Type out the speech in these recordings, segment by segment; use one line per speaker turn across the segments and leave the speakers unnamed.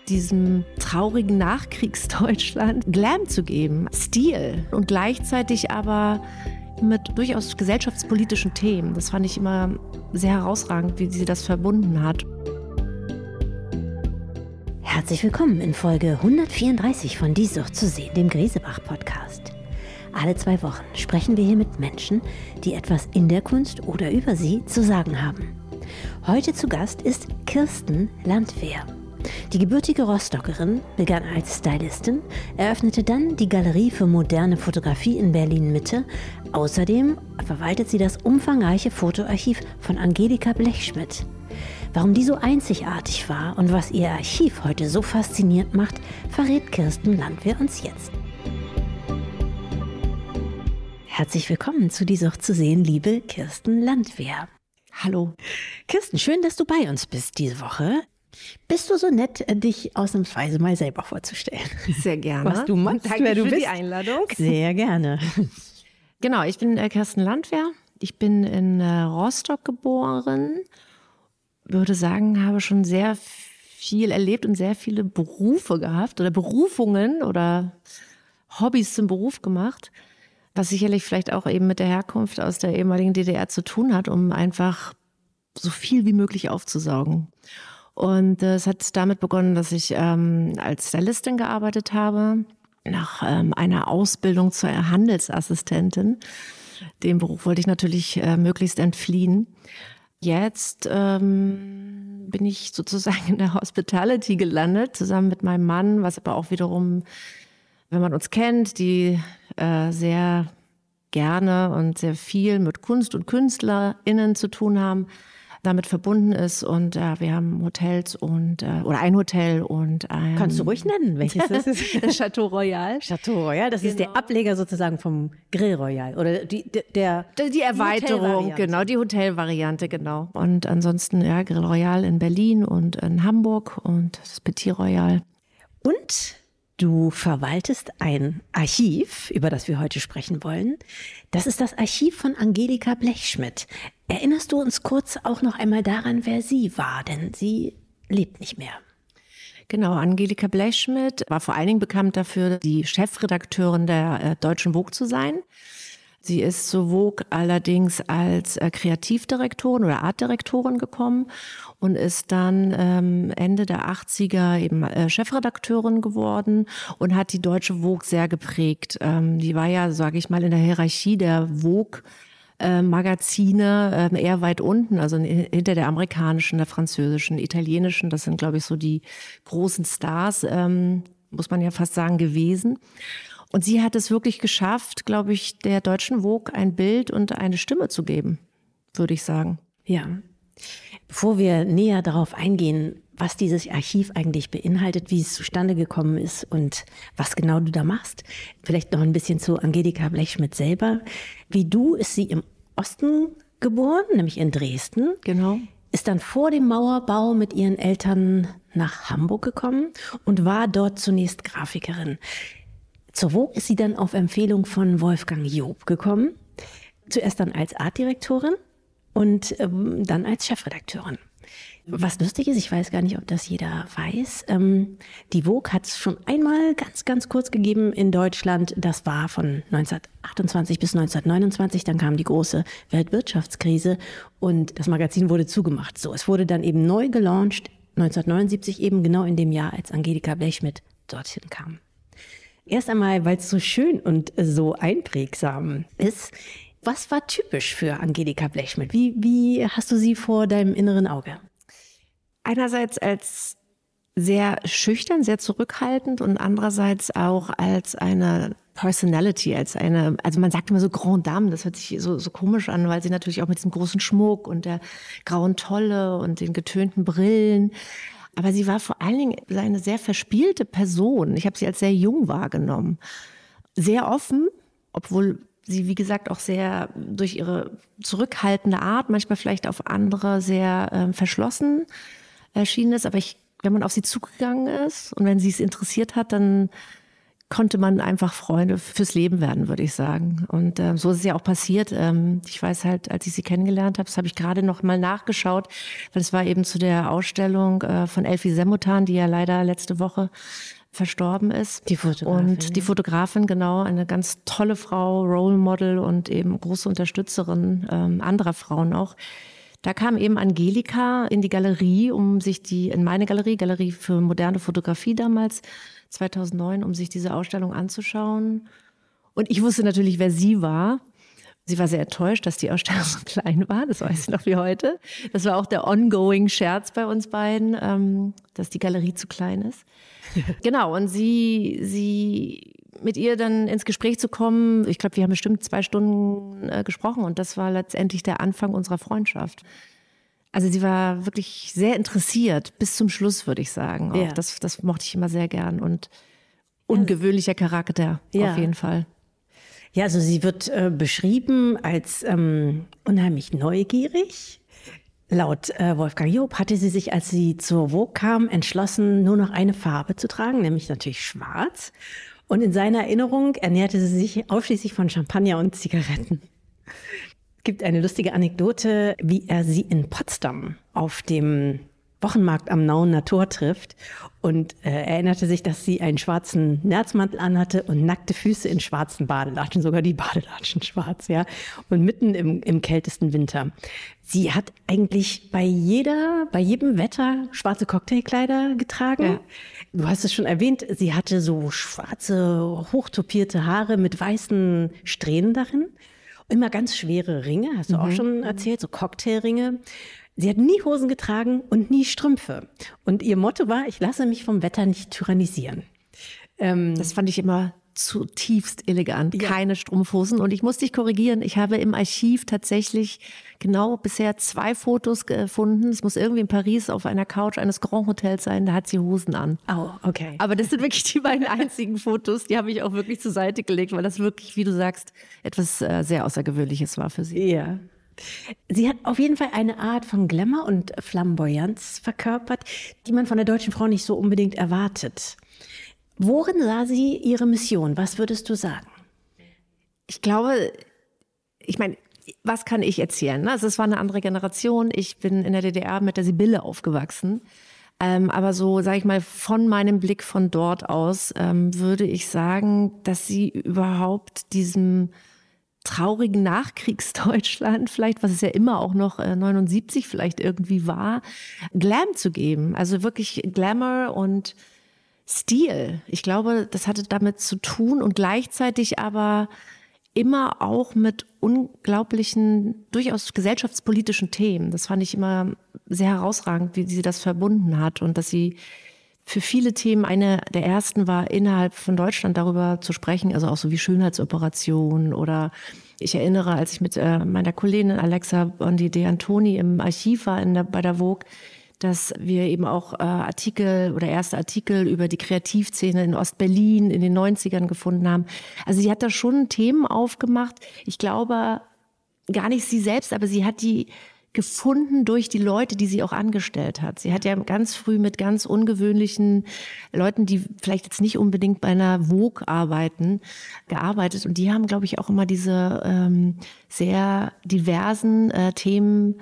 diesem traurigen Nachkriegsdeutschland Glam zu geben, Stil und gleichzeitig aber mit durchaus gesellschaftspolitischen Themen. Das fand ich immer sehr herausragend, wie sie das verbunden hat.
Herzlich willkommen in Folge 134 von Die Sucht zu sehen, dem Griesebach-Podcast. Alle 2 Wochen sprechen wir hier mit Menschen, die etwas in der Kunst oder über sie zu sagen haben. Heute zu Gast ist Kirsten Landwehr. Die gebürtige Rostockerin begann als Stylistin, eröffnete dann die Galerie für moderne Fotografie in Berlin-Mitte. Außerdem verwaltet sie das umfangreiche Fotoarchiv von Angelika Blechschmidt. Warum die so einzigartig war und was ihr Archiv heute so faszinierend macht, verrät Kirsten Landwehr uns jetzt. Herzlich willkommen zu Die Sucht zu sehen, liebe Kirsten Landwehr.
Hallo.
Kirsten, schön, dass du bei uns bist diese Woche. Bist du so nett, dich ausnahmsweise mal selber vorzustellen?
Sehr gerne.
Was du machst,
danke
wer du
für
bist.
Die Einladung.
Sehr gerne.
Genau, ich bin Kirsten Landwehr. Ich bin in Rostock geboren. Würde sagen, habe schon sehr viel erlebt und sehr viele Berufe gehabt oder Berufungen oder Hobbys zum Beruf gemacht, was sicherlich vielleicht auch eben mit der Herkunft aus der ehemaligen DDR zu tun hat, um einfach so viel wie möglich aufzusaugen. Und es hat damit begonnen, dass ich als Stylistin gearbeitet habe, nach einer Ausbildung zur Handelsassistentin. Dem Beruf wollte ich natürlich möglichst entfliehen. Jetzt bin ich sozusagen in der Hospitality gelandet, zusammen mit meinem Mann, was aber auch wiederum, wenn man uns kennt, die sehr gerne und sehr viel mit Kunst und KünstlerInnen zu tun haben, damit verbunden ist. Und wir haben Hotels und oder ein Hotel und ein...
Kannst du ruhig nennen, welches das ist?
Das Chateau Royal.
Chateau Royal, das ist der Ableger sozusagen vom Grill Royal oder die
Erweiterung, genau, die Hotelvariante, genau. Und ansonsten ja, Grill Royal in Berlin und in Hamburg und das Petit Royal.
Und du verwaltest ein Archiv, über das wir heute sprechen wollen. Das ist das Archiv von Angelika Blechschmidt. Erinnerst du uns kurz auch noch einmal daran, wer sie war? Denn sie lebt nicht mehr.
Genau, Angelika Blechschmidt war vor allen Dingen bekannt dafür, die Chefredakteurin der Deutschen Vogue zu sein. Sie ist zu Vogue allerdings als Kreativdirektorin oder Artdirektorin gekommen und ist dann Ende der 80er eben Chefredakteurin geworden und hat die Deutsche Vogue sehr geprägt. Die war ja, sage ich mal, in der Hierarchie der Vogue Magazine eher weit unten, also hinter der amerikanischen, der französischen, italienischen. Das sind, glaube ich, so die großen Stars, muss man ja fast sagen, gewesen. Und sie hat es wirklich geschafft, glaube ich, der Deutschen Vogue ein Bild und eine Stimme zu geben, würde ich sagen.
Ja. Bevor wir näher darauf eingehen, was dieses Archiv eigentlich beinhaltet, wie es zustande gekommen ist und was genau du da machst, vielleicht noch ein bisschen zu Angelika Blechschmidt selber. Wie du ist sie im Osten geboren, nämlich in Dresden.
Genau.
Ist dann vor dem Mauerbau mit ihren Eltern nach Hamburg gekommen und war dort zunächst Grafikerin. Zur Vogue ist sie dann auf Empfehlung von Wolfgang Job gekommen. Zuerst dann als Artdirektorin und dann als Chefredakteurin. Was lustig ist, ich weiß gar nicht, ob das jeder weiß, die Vogue hat es schon einmal ganz, ganz kurz gegeben in Deutschland. Das war von 1928 bis 1929. Dann kam die große Weltwirtschaftskrise und das Magazin wurde zugemacht. So, es wurde dann eben neu gelauncht, 1979 eben genau in dem Jahr, als Angelika Blechschmidt dorthin kam. Erst einmal, weil es so schön und so einprägsam ist. Was war typisch für Angelika Blechschmidt? Wie hast du sie vor deinem inneren Auge?
Einerseits als sehr schüchtern, sehr zurückhaltend und andererseits auch als eine Personality, also man sagt immer so Grande Dame, das hört sich so komisch an, weil sie natürlich auch mit diesem großen Schmuck und der grauen Tolle und den getönten Brillen, aber sie war vor allen Dingen eine sehr verspielte Person. Ich habe sie als sehr jung wahrgenommen. Sehr offen, obwohl sie, wie gesagt, auch sehr durch ihre zurückhaltende Art, manchmal vielleicht auf andere sehr verschlossen erschienen ist. Aber wenn man auf sie zugegangen ist und wenn sie es interessiert hat, dann konnte man einfach Freunde fürs Leben werden, würde ich sagen. Und so ist es ja auch passiert. Ich weiß halt, als ich sie kennengelernt habe, das habe ich gerade noch mal nachgeschaut, weil es war eben zu der Ausstellung von Elfie Semmutan, die ja leider letzte Woche verstorben ist.
Die Fotografin.
Und die Fotografin, genau, eine ganz tolle Frau, Role Model und eben große Unterstützerin anderer Frauen auch. Da kam eben Angelika in die Galerie, in meine Galerie für moderne Fotografie damals, 2009, um sich diese Ausstellung anzuschauen. Und ich wusste natürlich, wer sie war. Sie war sehr enttäuscht, dass die Ausstellung so klein war, das weiß ich noch wie heute. Das war auch der ongoing Scherz bei uns beiden, dass die Galerie zu klein ist. Genau, und sie mit ihr dann ins Gespräch zu kommen, ich glaube, wir haben bestimmt 2 Stunden gesprochen und das war letztendlich der Anfang unserer Freundschaft. Also sie war wirklich sehr interessiert, bis zum Schluss, würde ich sagen. Auch das mochte ich immer sehr gern und ungewöhnlicher Charakter, auf jeden Fall.
Ja, also sie wird beschrieben als unheimlich neugierig. Laut Wolfgang Job hatte sie sich, als sie zur Vogue kam, entschlossen, nur noch eine Farbe zu tragen, nämlich natürlich schwarz. Und in seiner Erinnerung ernährte sie sich ausschließlich von Champagner und Zigaretten. Es gibt eine lustige Anekdote, wie er sie in Potsdam auf dem Wochenmarkt am Nauener Tor trifft und erinnerte sich, dass sie einen schwarzen Nerzmantel anhatte und nackte Füße in schwarzen Badelatschen, sogar die Badelatschen schwarz, ja, und mitten im kältesten Winter. Sie hat eigentlich bei jedem Wetter schwarze Cocktailkleider getragen. Ja. Du hast es schon erwähnt, sie hatte so schwarze, hochtopierte Haare mit weißen Strähnen darin. Immer ganz schwere Ringe, hast du auch schon erzählt, so Cocktailringe. Sie hat nie Hosen getragen und nie Strümpfe. Und ihr Motto war, ich lasse mich vom Wetter nicht tyrannisieren.
Das fand ich immer zutiefst elegant. Ja. Keine Strumpfhosen. Und ich muss dich korrigieren, ich habe im Archiv tatsächlich genau bisher 2 Fotos gefunden. Es muss irgendwie in Paris auf einer Couch eines Grand Hotels sein, da hat sie Hosen an.
Oh, okay.
Aber das sind wirklich die beiden einzigen Fotos, die habe ich auch wirklich zur Seite gelegt, weil das wirklich, wie du sagst, etwas sehr Außergewöhnliches war für sie.
Ja. Sie hat auf jeden Fall eine Art von Glamour und Flamboyanz verkörpert, die man von der deutschen Frau nicht so unbedingt erwartet. Worin sah sie ihre Mission? Was würdest du sagen?
Ich glaube, was kann ich erzählen? Also es war eine andere Generation. Ich bin in der DDR mit der Sibylle aufgewachsen. Aber so, sage ich mal, von meinem Blick von dort aus würde ich sagen, dass sie überhaupt diesem traurigen Nachkriegsdeutschland, vielleicht, was es ja immer auch noch 79 vielleicht irgendwie war, Glam zu geben. Also wirklich Glamour und Stil. Ich glaube, das hatte damit zu tun und gleichzeitig aber immer auch mit unglaublichen, durchaus gesellschaftspolitischen Themen. Das fand ich immer sehr herausragend, wie sie das verbunden hat und dass sie für viele Themen eine der ersten war, innerhalb von Deutschland darüber zu sprechen, also auch so wie Schönheitsoperationen oder ich erinnere, als ich mit meiner Kollegin Alexa Bondi De Antoni im Archiv war bei der Vogue, dass wir eben auch erste Artikel über die Kreativszene in Ostberlin in den 90ern gefunden haben. Also sie hat da schon Themen aufgemacht. Ich glaube, gar nicht sie selbst, aber sie hat die gefunden durch die Leute, die sie auch angestellt hat. Sie hat ja ganz früh mit ganz ungewöhnlichen Leuten, die vielleicht jetzt nicht unbedingt bei einer Vogue arbeiten, gearbeitet. Und die haben, glaube ich, auch immer diese sehr diversen Themen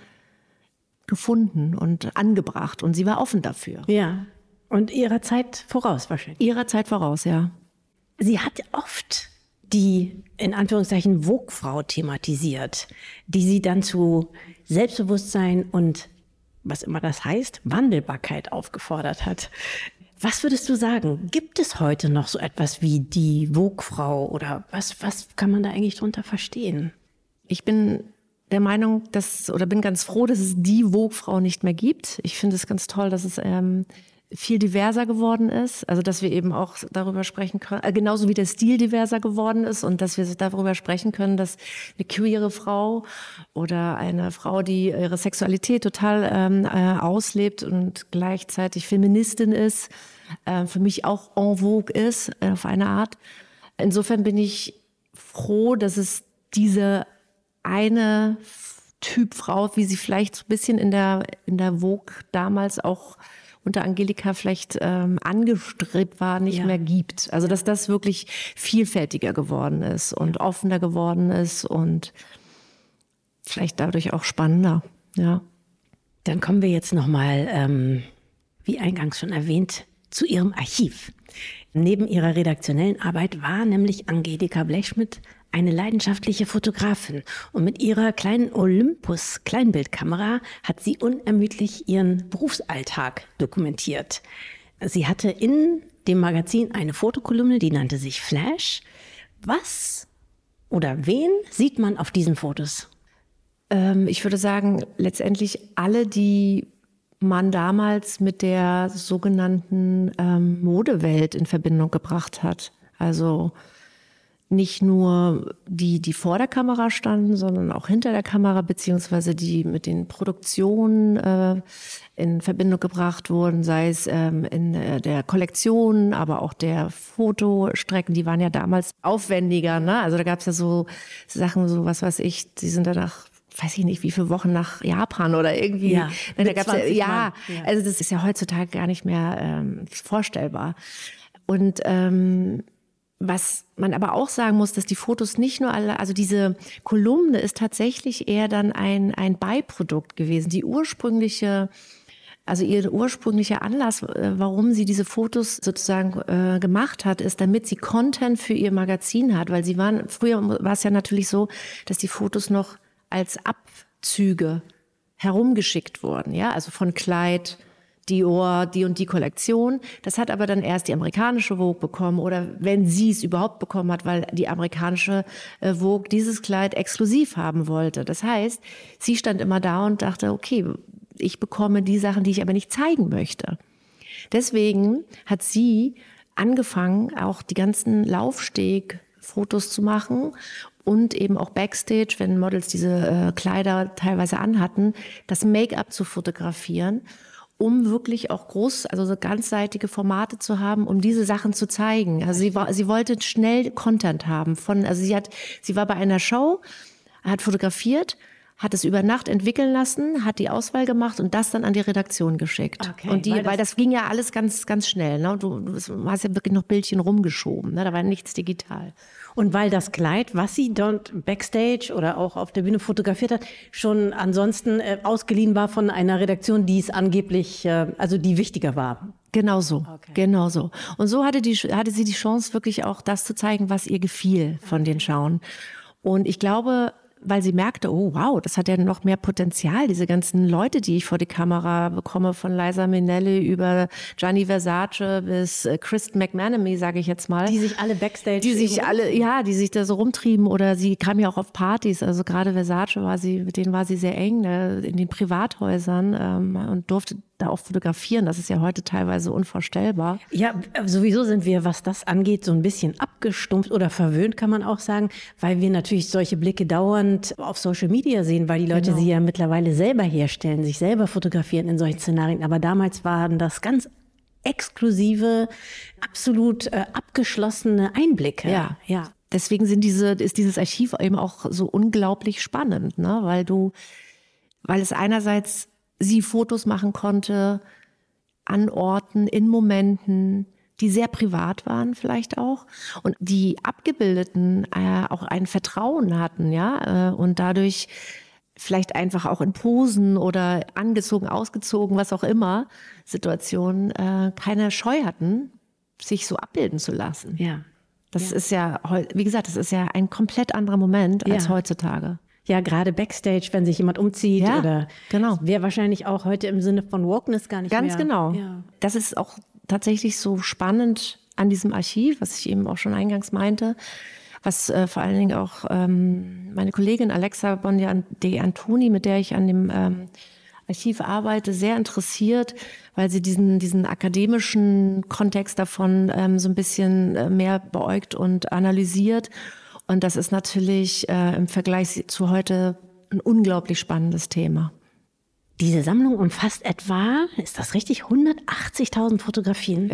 gefunden und angebracht. Und sie war offen dafür.
Ja, und ihrer Zeit voraus wahrscheinlich.
Ihrer Zeit voraus, ja.
Sie hat oft die, in Anführungszeichen, Vogue-Frau thematisiert, die sie dann zu Selbstbewusstsein und, was immer das heißt, Wandelbarkeit aufgefordert hat. Was würdest du sagen? Gibt es heute noch so etwas wie die Vogue-Frau oder was kann man da eigentlich drunter verstehen?
Ich bin der Meinung, bin ganz froh, dass es die Vogue-Frau nicht mehr gibt. Ich finde es ganz toll, dass es viel diverser geworden ist. Also, dass wir eben auch darüber sprechen können, genauso wie der Stil diverser geworden ist und dass wir darüber sprechen können, dass eine queere Frau oder eine Frau, die ihre Sexualität total auslebt und gleichzeitig Feministin ist, für mich auch en vogue ist, auf eine Art. Insofern bin ich froh, dass es diese eine Typ Frau, wie sie vielleicht so ein bisschen in der Vogue damals auch unter Angelika vielleicht angestrebt war, nicht mehr gibt. Also dass das wirklich vielfältiger geworden ist und offener geworden ist und vielleicht dadurch auch spannender. Ja.
Dann kommen wir jetzt nochmal, wie eingangs schon erwähnt, zu ihrem Archiv. Neben ihrer redaktionellen Arbeit war nämlich Angelika Blechschmidt eine leidenschaftliche Fotografin. Und mit ihrer kleinen Olympus-Kleinbildkamera hat sie unermüdlich ihren Berufsalltag dokumentiert. Sie hatte in dem Magazin eine Fotokolumne, die nannte sich Flash. Was oder wen sieht man auf diesen Fotos?
Ich würde sagen, letztendlich alle, die man damals mit der sogenannten Modewelt in Verbindung gebracht hat. Also nicht nur die vor der Kamera standen, sondern auch hinter der Kamera, beziehungsweise die mit den Produktionen in Verbindung gebracht wurden, sei es in der Kollektion, aber auch der Fotostrecken, die waren ja damals aufwendiger. Ne? Also da gab es ja so Sachen, so was weiß ich, die sind danach, weiß ich nicht, wie viele Wochen nach Japan oder irgendwie.
Ja,
da gab's also das ist ja heutzutage gar nicht mehr vorstellbar. Und was man aber auch sagen muss, dass die Fotos nicht nur alle, also diese Kolumne ist tatsächlich eher dann ein Beiprodukt gewesen. Ihr ursprünglicher Anlass, warum sie diese Fotos sozusagen gemacht hat, ist, damit sie Content für ihr Magazin hat, weil früher war es ja natürlich so, dass die Fotos noch als Abzüge herumgeschickt wurden, ja, also von Kleid, Dior, die und die Kollektion. Das hat aber dann erst die amerikanische Vogue bekommen oder wenn sie es überhaupt bekommen hat, weil die amerikanische Vogue dieses Kleid exklusiv haben wollte. Das heißt, sie stand immer da und dachte, okay, ich bekomme die Sachen, die ich aber nicht zeigen möchte. Deswegen hat sie angefangen, auch die ganzen Laufsteg-Fotos zu machen und eben auch Backstage, wenn Models diese Kleider teilweise anhatten, das Make-up zu fotografieren, um wirklich auch also so ganzseitige Formate zu haben, um diese Sachen zu zeigen. Also sie wollte schnell Content haben. Sie war bei einer Show, hat fotografiert, hat es über Nacht entwickeln lassen, hat die Auswahl gemacht und das dann an die Redaktion geschickt.
Okay,
und weil das ging ja alles ganz, ganz schnell. Ne? Du hast ja wirklich noch Bildchen rumgeschoben. Ne? Da war nichts digital.
Und weil das Kleid, was sie dort Backstage oder auch auf der Bühne fotografiert hat, schon ansonsten ausgeliehen war von einer Redaktion, die es angeblich, die wichtiger war.
Genau so, genau so. Und so hatte sie die Chance, wirklich auch das zu zeigen, was ihr gefiel von den Schauen. Und ich glaube, weil sie merkte, oh wow, das hat ja noch mehr Potenzial, diese ganzen Leute, die ich vor die Kamera bekomme, von Liza Minnelli über Gianni Versace bis Kristen McManamy, sage ich jetzt mal.
Die sich alle Backstage...
Die sich da so rumtrieben oder sie kam ja auch auf Partys, also gerade Versace mit denen war sie sehr eng, in den Privathäusern und durfte da auch fotografieren. Das ist ja heute teilweise unvorstellbar.
Ja, sowieso sind wir, was das angeht, so ein bisschen abgestumpft oder verwöhnt, kann man auch sagen, weil wir natürlich solche Blicke dauernd auf Social Media sehen, weil die Leute sie ja mittlerweile selber herstellen, sich selber fotografieren in solchen Szenarien. Aber damals waren das ganz exklusive, absolut abgeschlossene Einblicke.
Ja. Deswegen ist dieses Archiv eben auch so unglaublich spannend, ne? Weil es einerseits sie Fotos machen konnte an Orten, in Momenten, die sehr privat waren vielleicht auch und die Abgebildeten auch ein Vertrauen hatten, ja, und dadurch vielleicht einfach auch in Posen oder angezogen, ausgezogen, was auch immer, Situationen keine Scheu hatten, sich so abbilden zu lassen.
Ja.
Das ist ja, wie gesagt, das ist ja ein komplett anderer Moment als heutzutage.
Ja, gerade Backstage, wenn sich jemand umzieht oder
genau.
Wäre wahrscheinlich auch heute im Sinne von Wokeness gar nicht
Ganz
mehr.
Ganz genau. Ja. Das ist auch tatsächlich so spannend an diesem Archiv, was ich eben auch schon eingangs meinte, was vor allen Dingen auch meine Kollegin Alexa De Antoni, mit der ich an dem Archiv arbeite, sehr interessiert, weil sie diesen akademischen Kontext davon so ein bisschen mehr beäugt und analysiert. Und das ist natürlich im Vergleich zu heute ein unglaublich spannendes Thema.
Diese Sammlung umfasst etwa, ist das richtig, 180.000 Fotografien,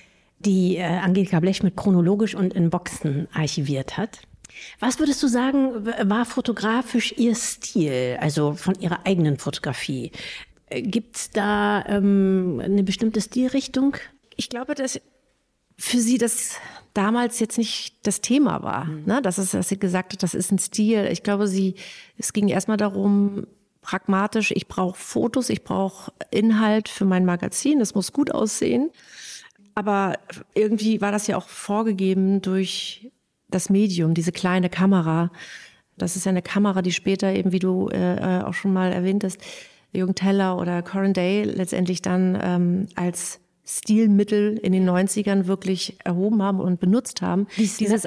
die Angelika Blechschmidt chronologisch und in Boxen archiviert hat. Was würdest du sagen, war fotografisch ihr Stil, also von ihrer eigenen Fotografie? Gibt es da eine bestimmte Stilrichtung?
Ich glaube, dass für sie das damals jetzt nicht das Thema war, ne? Dass sie gesagt hat, das ist ein Stil. Ich glaube, es ging erstmal darum, pragmatisch, ich brauche Fotos, ich brauche Inhalt für mein Magazin, das muss gut aussehen. Aber irgendwie war das ja auch vorgegeben durch das Medium, diese kleine Kamera. Das ist ja eine Kamera, die später eben, wie du auch schon mal erwähnt hast, Jürgen Teller oder Coran Day letztendlich dann als Stilmittel in den 90ern wirklich erhoben haben und benutzt haben. Diese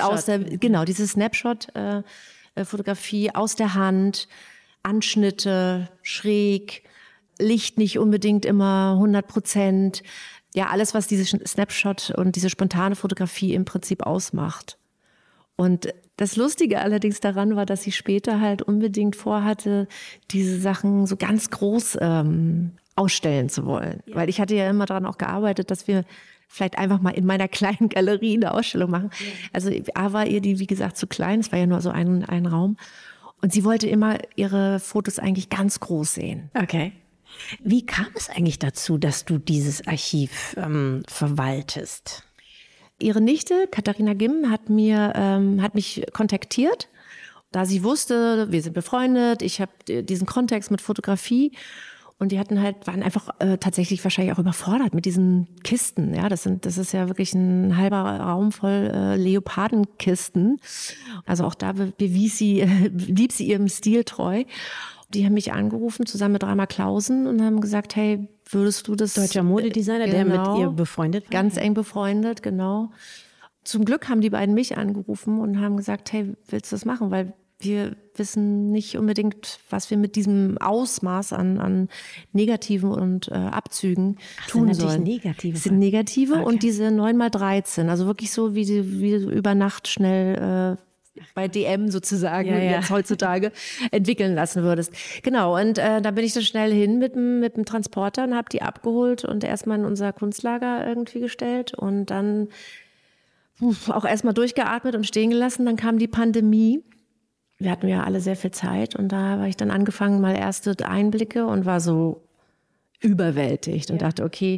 Snapshot-Fotografie aus der Hand, Anschnitte, schräg, Licht nicht unbedingt immer 100%. Ja, alles, was diese Snapshot und diese spontane Fotografie im Prinzip ausmacht. Und das Lustige allerdings daran war, dass sie später halt unbedingt vorhatte, diese Sachen so ganz groß ausstellen zu wollen. Ja. Weil ich hatte ja immer daran auch gearbeitet, dass wir vielleicht einfach mal in meiner kleinen Galerie eine Ausstellung machen. Ja. Also A war ihr die, wie gesagt, zu klein. Es war ja nur so ein Raum. Und sie wollte immer ihre Fotos eigentlich ganz groß sehen.
Okay. Wie kam es eigentlich dazu, dass du dieses Archiv verwaltest?
Ihre Nichte, Katharina Gimm, hat mich kontaktiert, da sie wusste, wir sind befreundet, ich habe diesen Kontext mit Fotografie. Und die waren einfach tatsächlich wahrscheinlich auch überfordert mit diesen Kisten. Ja, das ist ja wirklich ein halber Raum voll Leopardenkisten. Also auch da blieb sie ihrem Stil treu. Die haben mich angerufen, zusammen mit Reimer Clausen, und haben gesagt, hey, würdest du das...
Deutscher Modedesigner, der mit ihr befreundet war?
Ganz eng befreundet, genau. Zum Glück haben die beiden mich angerufen und haben gesagt, hey, willst du das machen? Weil wir wissen nicht unbedingt, was wir mit diesem Ausmaß an Negativen und Abzügen tun sollen.
Das
sind negative okay. Und diese 9x13, also wirklich so, wie du über Nacht schnell bei DM sozusagen jetzt heutzutage entwickeln lassen würdest. Genau, und da bin ich dann schnell hin mit dem Transporter und habe die abgeholt und erstmal in unser Kunstlager irgendwie gestellt und dann auch erstmal durchgeatmet und stehen gelassen. Dann kam die Pandemie. Wir hatten ja alle sehr viel Zeit und da habe ich dann angefangen, mal erste Einblicke und war so überwältigt und dachte, okay,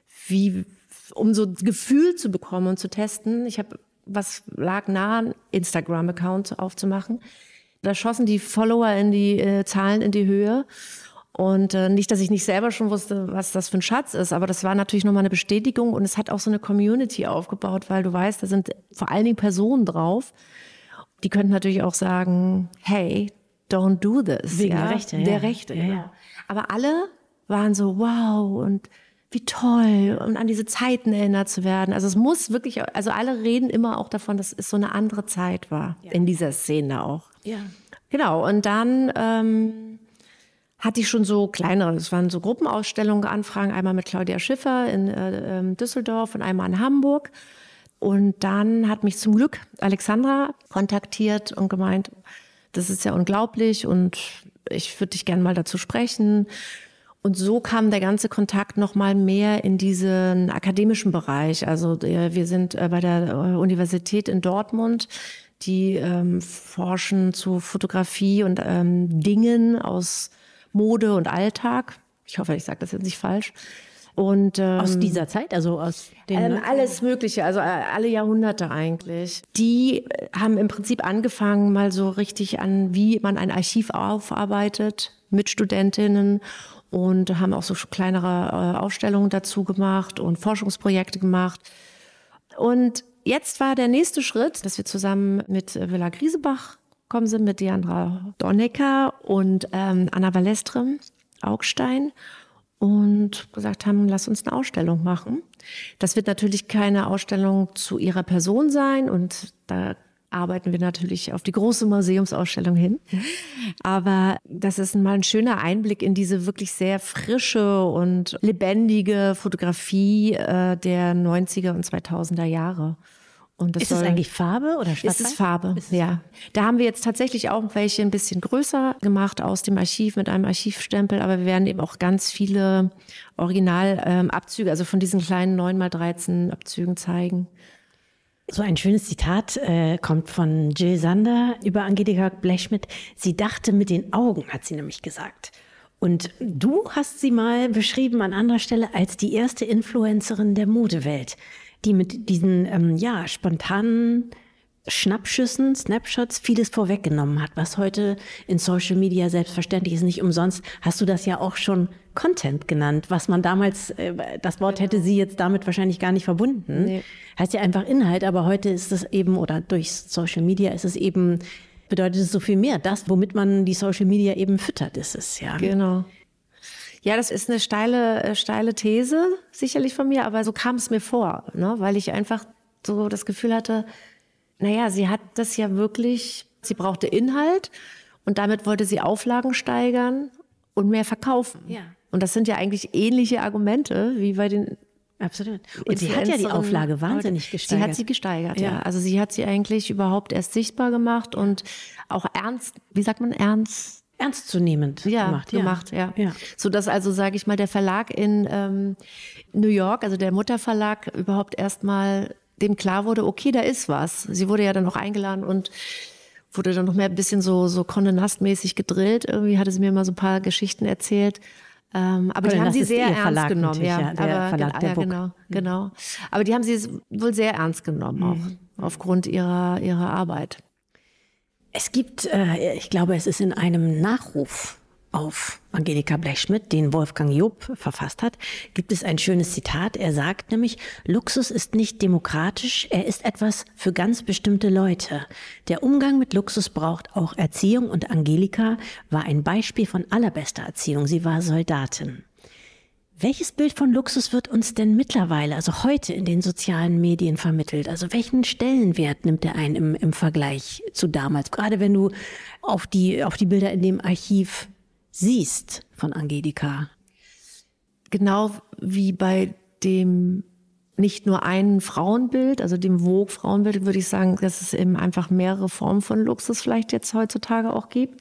um so ein Gefühl zu bekommen und zu testen, was lag nah, einen Instagram-Account aufzumachen. Da schossen die Follower in die Zahlen in die Höhe. Und nicht, dass ich nicht selber schon wusste, was das für ein Schatz ist, aber das war natürlich nochmal eine Bestätigung und es hat auch so eine Community aufgebaut, weil du weißt, da sind vor allen Dingen Personen drauf. Die könnten natürlich auch sagen, hey, don't do this.
Wegen der Rechte.
Der Rechte, genau. Ja. Aber alle waren so, wow, und wie toll, und an diese Zeiten erinnert zu werden. Also es muss wirklich, also alle reden immer auch davon, dass es so eine andere Zeit war, in dieser Szene auch.
Ja.
Genau, und dann hatte ich schon so kleinere, es waren so Gruppenausstellungen, Anfragen, einmal mit Claudia Schiffer in Düsseldorf und einmal in Hamburg. Und dann hat mich zum Glück Alexandra kontaktiert und gemeint, das ist ja unglaublich und ich würde dich gerne mal dazu sprechen. Und so kam der ganze Kontakt noch mal mehr in diesen akademischen Bereich. Also wir sind bei der Universität in Dortmund, die forschen zu Fotografie und Dingen aus Mode und Alltag. Ich hoffe, ich sage das jetzt nicht falsch. Und,
aus dieser Zeit, also aus den
alles Mögliche, also alle Jahrhunderte eigentlich. Die haben im Prinzip angefangen, mal so richtig an, wie man ein Archiv aufarbeitet mit Studentinnen und haben auch so kleinere Ausstellungen dazu gemacht und Forschungsprojekte gemacht. Und jetzt war der nächste Schritt, dass wir zusammen mit Villa Griesebach gekommen sind, mit Diandra Donnecker und Anna Balestre Augstein. Und gesagt haben, lass uns eine Ausstellung machen. Das wird natürlich keine Ausstellung zu ihrer Person sein und da arbeiten wir natürlich auf die große Museumsausstellung hin. Aber das ist mal ein schöner Einblick in diese wirklich sehr frische und lebendige Fotografie der 90er und 2000er Jahre. Und das
ist es eigentlich Farbe oder Schwarz-Weiß?
Ist es Farbe, ja. Da haben wir jetzt tatsächlich auch welche ein bisschen größer gemacht aus dem Archiv mit einem Archivstempel, aber wir werden eben auch ganz viele Originalabzüge, also von diesen kleinen 9x13 Abzügen zeigen.
So ein schönes Zitat kommt von Jill Sander über Angelika Blechschmidt. Sie dachte mit den Augen, hat sie nämlich gesagt. Und du hast sie mal beschrieben an anderer Stelle als die erste Influencerin der Modewelt, die mit diesen spontanen Schnappschüssen, Snapshots vieles vorweggenommen hat, was heute in Social Media selbstverständlich ist. Nicht umsonst hast du das ja auch schon Content genannt, was man damals, das Wort hätte sie jetzt damit wahrscheinlich gar nicht verbunden. Nee. Heißt ja einfach Inhalt, aber heute ist es eben, oder durch Social Media ist es eben, bedeutet es so viel mehr. Das, womit man die Social Media eben füttert, ist es, ja.
Genau. Ja, das ist eine steile These, sicherlich von mir, aber so kam es mir vor, ne? Weil ich einfach so das Gefühl hatte, naja, sie hat das ja wirklich, sie brauchte Inhalt und damit wollte sie Auflagen steigern und mehr verkaufen. Ja. Und das sind ja eigentlich ähnliche Argumente wie bei den
Absolut. Und sie hat ja die Auflage wahnsinnig gesteigert.
Sie hat sie gesteigert, ja. Also sie hat sie eigentlich überhaupt erst sichtbar gemacht und auch
ernstzunehmend
gemacht. So dass also, sage ich mal, der Verlag in New York, also der Mutterverlag, überhaupt erstmal dem klar wurde, okay, da ist was. Sie wurde ja dann auch eingeladen und wurde dann noch mehr ein bisschen so Condé Nast-mäßig gedrillt. Irgendwie hatte sie mir mal so ein paar Geschichten erzählt. Aber die haben sie sehr ernst genommen. Ja,
der Verlag der Book.
Genau. Aber die haben sie wohl sehr ernst genommen, auch aufgrund ihrer Arbeit.
Es gibt, ich glaube, es ist in einem Nachruf auf Angelika Blechschmidt, den Wolfgang Job verfasst hat, gibt es ein schönes Zitat. Er sagt nämlich, Luxus ist nicht demokratisch, er ist etwas für ganz bestimmte Leute. Der Umgang mit Luxus braucht auch Erziehung und Angelika war ein Beispiel von allerbester Erziehung. Sie war Soldatin. Welches Bild von Luxus wird uns denn mittlerweile, also heute in den sozialen Medien vermittelt? Also welchen Stellenwert nimmt er ein im Vergleich zu damals? Gerade wenn du auf die Bilder in dem Archiv siehst von Angelika.
Genau wie bei dem nicht nur ein Frauenbild, also dem Vogue-Frauenbild, würde ich sagen, dass es eben einfach mehrere Formen von Luxus vielleicht jetzt heutzutage auch gibt.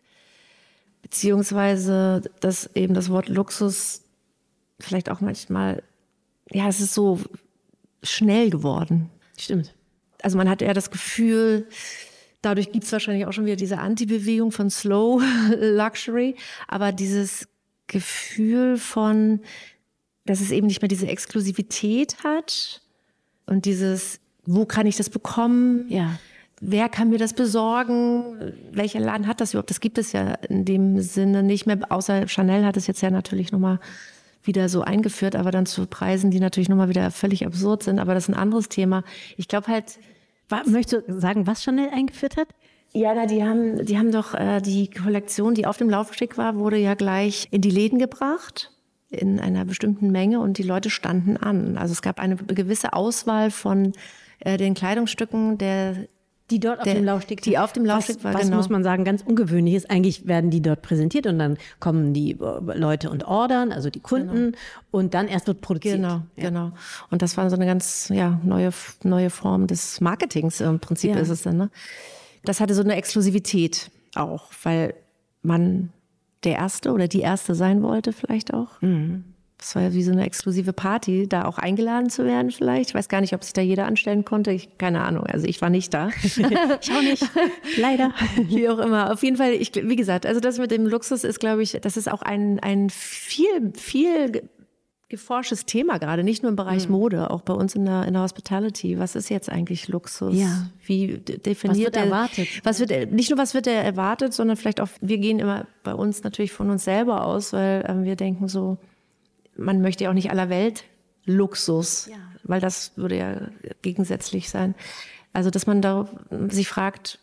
Beziehungsweise, dass eben das Wort Luxus vielleicht auch manchmal, ja, es ist so schnell geworden.
Stimmt.
Also man hat eher das Gefühl, dadurch gibt es wahrscheinlich auch schon wieder diese Anti-Bewegung von Slow Luxury, aber dieses Gefühl von, dass es eben nicht mehr diese Exklusivität hat und dieses, wo kann ich das bekommen?
Ja.
Wer kann mir das besorgen? Welcher Laden hat das überhaupt? Das gibt es ja in dem Sinne nicht mehr, außer Chanel hat es jetzt ja natürlich nochmal wieder so eingeführt, aber dann zu Preisen, die natürlich nochmal wieder völlig absurd sind, aber das ist ein anderes Thema. Ich glaube halt,
möchtest du sagen, was Chanel eingeführt hat?
Ja, die haben doch die Kollektion, die auf dem Laufsteg war, wurde ja gleich in die Läden gebracht in einer bestimmten Menge und die Leute standen an. Also es gab eine gewisse Auswahl von den Kleidungsstücken,
die dort auf dem Laufsteg
die auf dem Laufsteg war,
was
genau.
Muss man sagen, ganz ungewöhnlich ist. Eigentlich werden die dort präsentiert und dann kommen die Leute und ordern, also die Kunden, und dann erst wird produziert.
Genau. Und das war so eine ganz neue Form des Marketings im Prinzip ist es dann. Ne? Das hatte so eine Exklusivität auch, weil man der Erste oder die Erste sein wollte vielleicht auch. Mhm. Das war ja wie so eine exklusive Party, da auch eingeladen zu werden vielleicht. Ich weiß gar nicht, ob sich da jeder anstellen konnte. Keine Ahnung, also ich war nicht da.
Ich auch nicht, leider.
Wie auch immer. Auf jeden Fall, wie gesagt, also das mit dem Luxus ist, glaube ich, das ist auch ein viel geforschtes Thema gerade, nicht nur im Bereich Mode, auch bei uns in der Hospitality. Was ist jetzt eigentlich Luxus?
Ja.
Wie definiert
was wird erwartet?
Nicht nur, was wird erwartet, sondern vielleicht auch, wir gehen immer bei uns natürlich von uns selber aus, weil wir denken so, man möchte ja auch nicht aller Welt Luxus, weil das würde ja gegensätzlich sein. Also, dass man da sich fragt,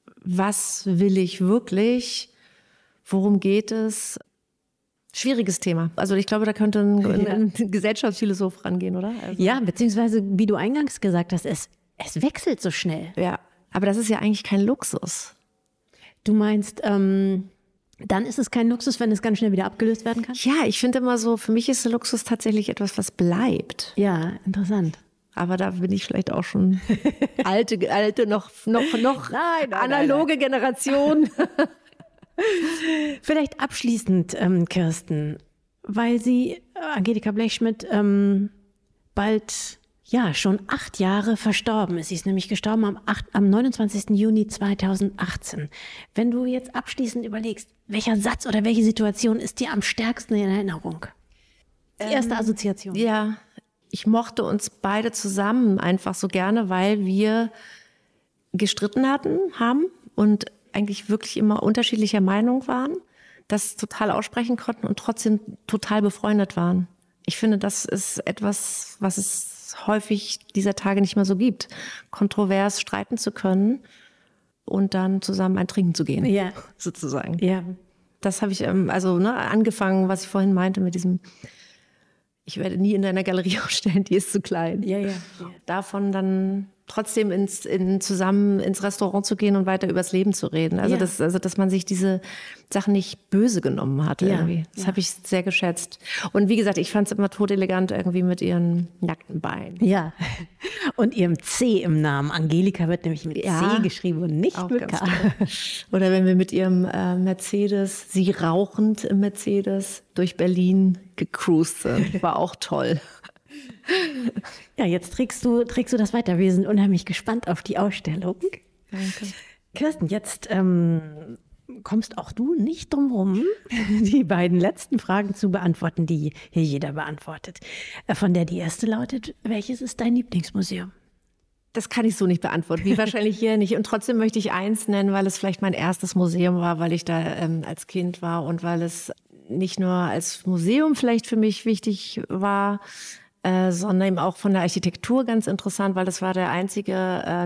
was will ich wirklich? Worum geht es? Schwieriges Thema. Also ich glaube, da könnte ein Gesellschaftsphilosoph rangehen, oder? Also,
ja, beziehungsweise, wie du eingangs gesagt hast, es wechselt so schnell.
Ja, aber das ist ja eigentlich kein Luxus.
Du meinst, dann ist es kein Luxus, wenn es ganz schnell wieder abgelöst werden kann?
Ja, ich finde immer so, für mich ist der Luxus tatsächlich etwas, was bleibt.
Ja, interessant.
Aber da bin ich vielleicht auch schon alte noch nein, analoge Generation.
Vielleicht abschließend, Kirsten, weil sie, Angelika Blechschmidt, bald ja, schon 8 Jahre verstorben ist. Sie ist nämlich gestorben am 29. Juni 2018. Wenn du jetzt abschließend überlegst, welcher Satz oder welche Situation ist dir am stärksten in Erinnerung? Die erste Assoziation.
Ja, ich mochte uns beide zusammen einfach so gerne, weil wir gestritten haben und eigentlich wirklich immer unterschiedlicher Meinung waren, das total aussprechen konnten und trotzdem total befreundet waren. Ich finde, das ist etwas, was es häufig dieser Tage nicht mehr so gibt. Kontrovers streiten zu können und dann zusammen ein Trinken zu gehen,
Ja.
sozusagen.
Ja.
Das habe ich angefangen, was ich vorhin meinte mit diesem, ich werde nie in deiner Galerie ausstellen, die ist zu klein.
Ja.
Davon dann trotzdem zusammen ins Restaurant zu gehen und weiter übers Leben zu reden. Also, dass man sich diese Sachen nicht böse genommen hat irgendwie. Das habe ich sehr geschätzt. Und wie gesagt, ich fand es immer todelegant irgendwie mit ihren nackten Beinen.
Ja. Und ihrem C im Namen. Angelika wird nämlich mit C geschrieben und nicht mit K.
Oder wenn wir mit ihrem Mercedes, sie rauchend im Mercedes durch Berlin gecruised sind. War auch toll.
Ja, jetzt trägst du das weiter. Wir sind unheimlich gespannt auf die Ausstellung.
Danke.
Kirsten, jetzt kommst auch du nicht drum rum, die beiden letzten Fragen zu beantworten, die hier jeder beantwortet. Von der die erste lautet, welches ist dein Lieblingsmuseum?
Das kann ich so nicht beantworten, wie wahrscheinlich hier nicht. Und trotzdem möchte ich eins nennen, weil es vielleicht mein erstes Museum war, weil ich da als Kind war und weil es nicht nur als Museum vielleicht für mich wichtig war, sondern eben auch von der Architektur ganz interessant, weil das war der einzige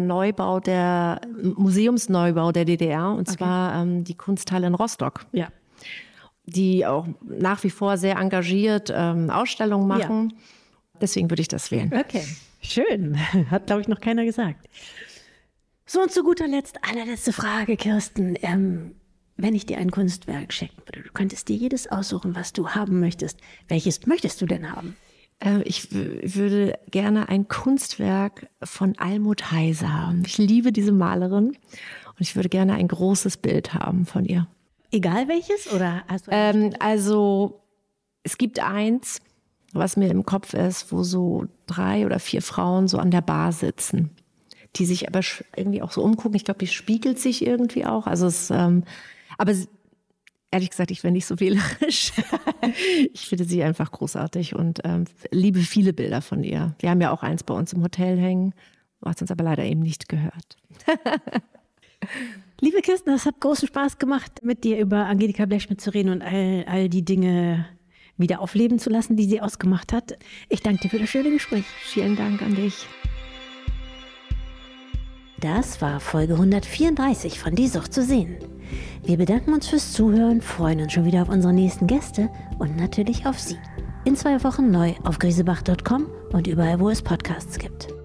Museumsneubau der DDR, und zwar die Kunsthalle in Rostock.
Ja.
Die auch nach wie vor sehr engagiert Ausstellungen machen. Ja. Deswegen würde ich das wählen.
Okay, schön. Hat, glaube ich, noch keiner gesagt. So, und zu guter Letzt, allerletzte Frage, Kirsten. Wenn ich dir ein Kunstwerk schenken würde, du könntest dir jedes aussuchen, was du haben möchtest. Welches möchtest du denn haben?
Ich würde gerne ein Kunstwerk von Almut Heiser haben. Ich liebe diese Malerin und ich würde gerne ein großes Bild haben von ihr.
Egal welches? Oder hast du
also es gibt eins, was mir im Kopf ist, wo so 3 oder 4 Frauen so an der Bar sitzen, die sich aber irgendwie auch so umgucken. Ich glaube, die spiegelt sich irgendwie auch. Also aber ehrlich gesagt, ich wäre nicht so wählerisch. Ich finde sie einfach großartig und liebe viele Bilder von ihr. Wir haben ja auch eins bei uns im Hotel hängen, hat uns aber leider eben nicht gehört.
Liebe Kirsten, es hat großen Spaß gemacht, mit dir über Angelika Blechschmidt zu reden und all die Dinge wieder aufleben zu lassen, die sie ausgemacht hat. Ich danke dir für das schöne Gespräch.
Vielen Dank an dich.
Das war Folge 134 von Die Sucht zu sehen. Wir bedanken uns fürs Zuhören, freuen uns schon wieder auf unsere nächsten Gäste und natürlich auf Sie. In 2 Wochen neu auf griesebach.com und überall, wo es Podcasts gibt.